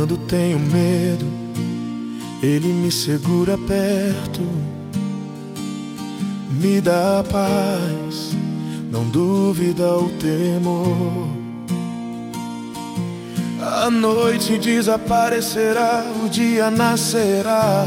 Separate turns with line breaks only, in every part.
Quando tenho medo, Ele me segura perto, me dá a paz, não duvida o temor. A noite desaparecerá, o dia nascerá.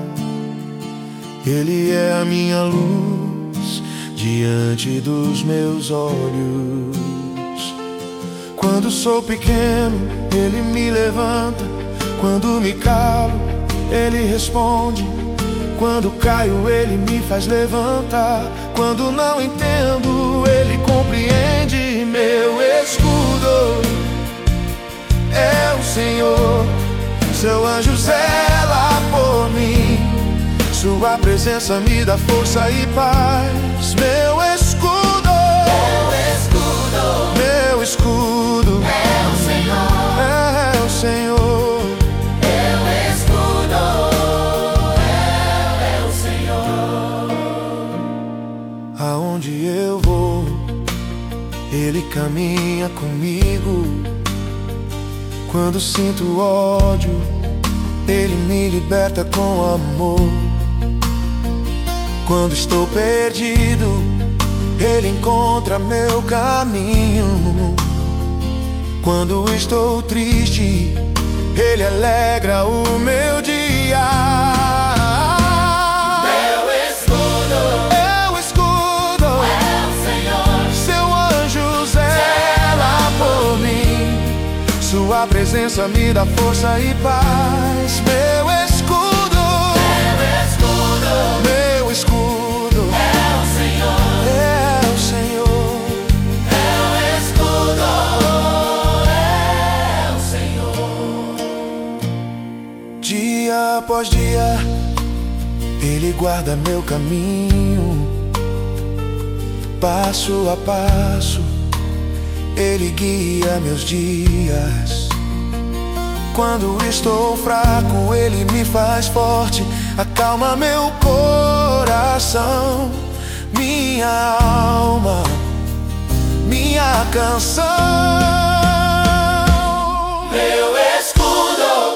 Ele é a minha luz diante dos meus olhos. Quando sou pequeno, Ele me levanta. Quando me calo, Ele responde. Quando caio, Ele me faz levantar. Quando não entendo, Ele compreende. Meu escudo é o Senhor, seu anjo zela por mim. Sua presença me dá força e paz. Meu escudo, meu escudo
é o Senhor,
é o Senhor.
meu escudo é o Senhor.
Aonde eu vou, Ele caminha comigo. Quando sinto ódio, Ele me liberta com amor. Quando estou perdido, Ele encontra meu caminho. Quando estou triste, Ele alegra o meu dia.
Meu escudo é o Senhor,
Seu anjo zela por mim. Sua presença me dá força e paz. Meu escudo, meu escudo
é o Senhor,
é o Senhor.
meu escudo é o Senhor.
Dia após dia, Ele guarda meu caminho. Passo a passo, Ele guia meus dias. Quando estou fraco, Ele me faz forte. Acalma meu coração, minha alma, minha canção.
Meu escudo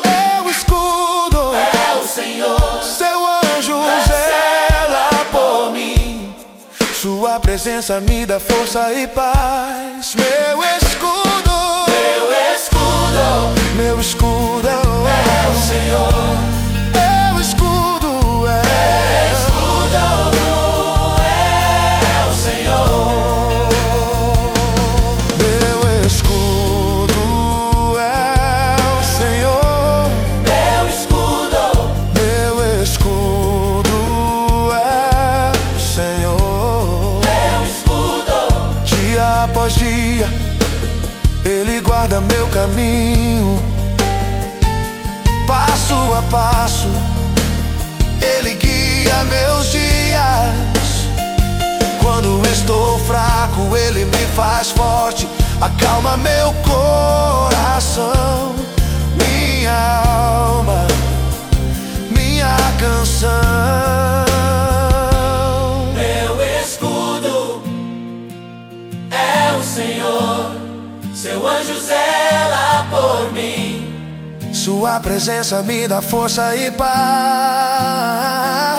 é
o Senhor,
seu anjo zela por mim. Sua presença me dá força e paz. Meu escudo
é o Senhor,
meu escudo é
o Senhor.
meu escudo é o Senhor.
Meu escudo
Meu escudo é o Senhor.
meu escudo,
Dia após dia, Ele guarda meu caminho. Passo a passo, Ele guia meus dias. Quando estou fraco, Ele me faz forte. Acalma meu coração, minha alma, minha canção.
meu escudo é o Senhor, seu anjo zela por mim.
Sua presença me dá força e paz.